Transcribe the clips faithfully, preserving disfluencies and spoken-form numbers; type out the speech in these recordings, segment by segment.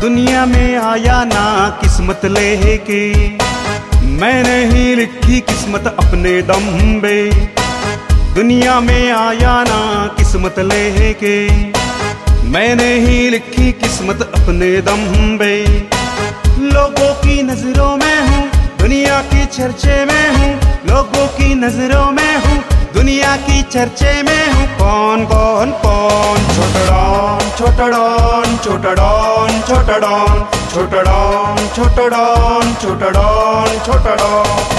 दुनिया में आया ना किस्मत लेके, मैंने ही लिखी किस्मत अपने दम पे। दुनिया में आया ना किस्मत लेके, मैंने ही लिखी किस्मत अपने दम पे। लोगों की नजरों में हूँ, दुनिया की चर्चे में हूँ। लोगों की नजरों में हूँ, दुनिया की चर्चे में हूँ। कौन कौन कौन? छोटा डॉन छोटा डॉन छोटा डॉन छोटा डॉन छोटा डॉन छोटा डॉन छोटा डॉन छोटा डॉन।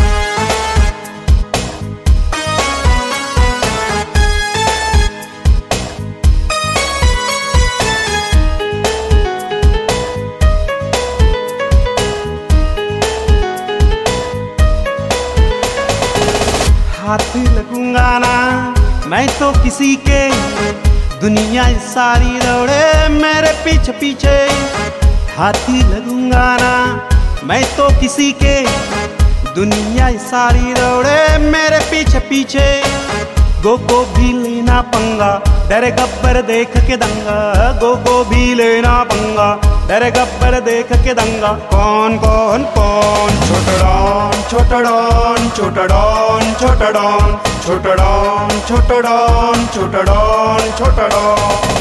हाथ लगूंगा ना मैं तो किसी के, दुनिया सारी दौड़े मेरे पीछे पीछे। हाथी लगूंगा ना मैं तो किसी के, दुनिया सारी दौड़े मेरे पीछे पीछे। गो गो भी लेना पंगा, डरे गब्बर देख के दंगा। गो गो भी लेना पंगा, डरे गब्बर देख के दंगा। कौन कौन कौन? छोटा डॉन छोटा डॉन छोटा डॉन छोटा डॉन छोटा डॉन छोटा डॉन छोटा डॉन छोटा डॉन।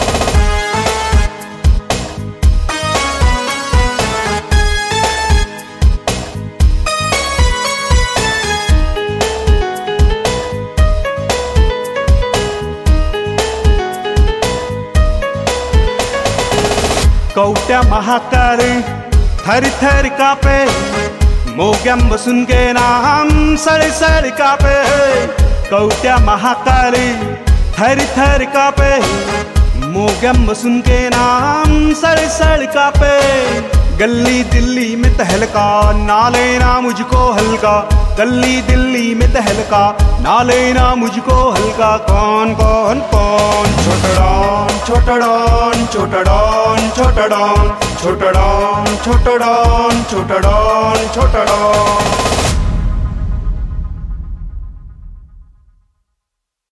कौट्या महाकाल थर थर कापे, मोगम सुन के नाम सर सर कापे। कौट्या महाकाल थर थर कापे, मोगम सुन के नाम सर सर कापे। गली दिल्ली में तहलका, ना लेना मुझको हल्का। गली दिल्ली में तहलका, ना लेना मुझको हल्का। कौन कौन कौन? छोटा डॉन छोटा डॉन छोटा डॉन छोटा डॉन छोटा डॉन छोटा डॉन छोटा डॉन छोटा डॉन।